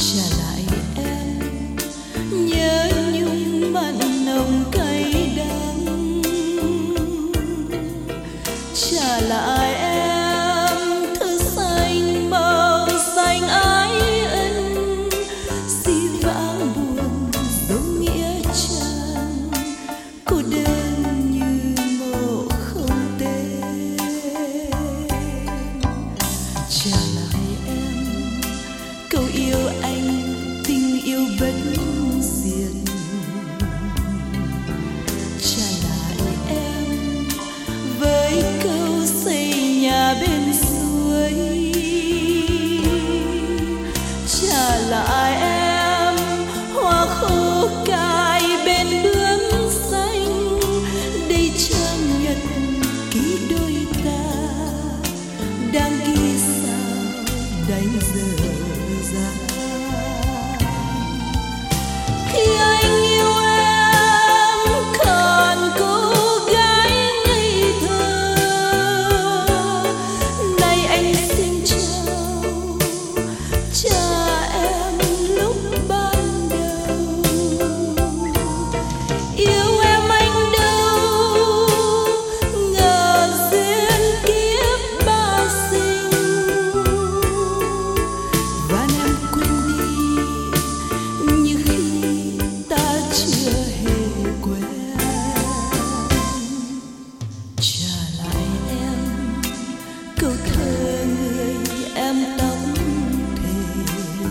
trả lại em nhớ nhung mặn nồng cay đắng, trả lại em thư xanh màu xanh ái ân, dĩ vãng buồn giống nghĩa trang, cô đơn như mộ không tên. Trả lại em câu yêu anh, tình yêu bất diệt. Trả lại em với câu xây nhà bên suối. Trả lại em hoa khô cài bên bướm xanh, đây trang nhật ký đôi ta đang ghi sao đánh dở dang. Khi anh yêu em còn cô gái ngây thơ, nay anh xin chào cha em lúc ban đầu. Yêu em anh đâu ngờ duyên kiếp ba sinh, và em quên đi như khi ta chưa hề quen. Trả lại em câu thơ người em tóc thề.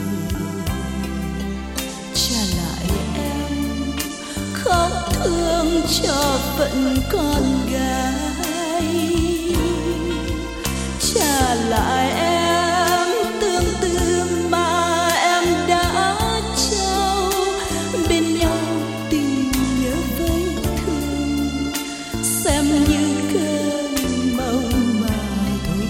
Trả lại em khóc thương cho phận con gái. Trả lại em tương tư mà em đã trao, bên nhau tình nhớ vết thương, xem như cơn mộng mà thôi.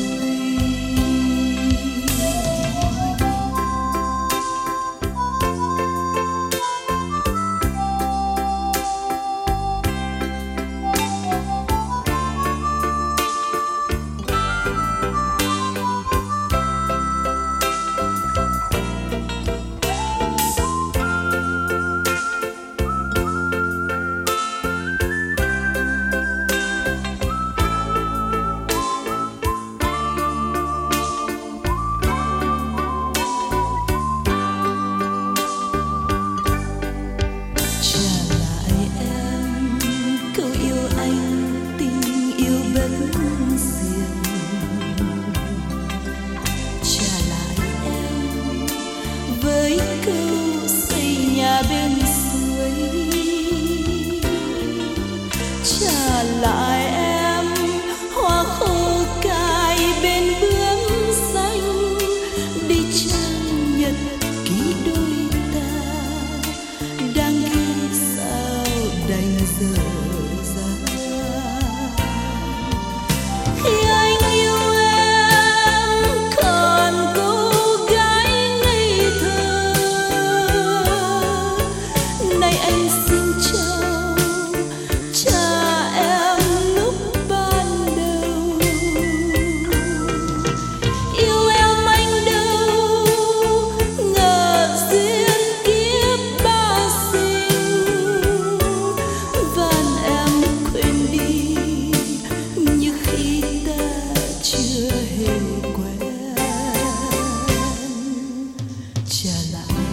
Câu xây nhà bên suối. Trả lại em hoa khô cài bên bướm xanh, đi trang nhật ký đôi ta đang ghi sao đành dở dang. Khi anh yêu em còn cô gái ngây thơ, nay anh xin chào cha em lúc ban đầu. Yêu em anh đâu ngờ duyên kiếp ba sinh, van em quên đi như khi ta chưa hề quen. Trả lại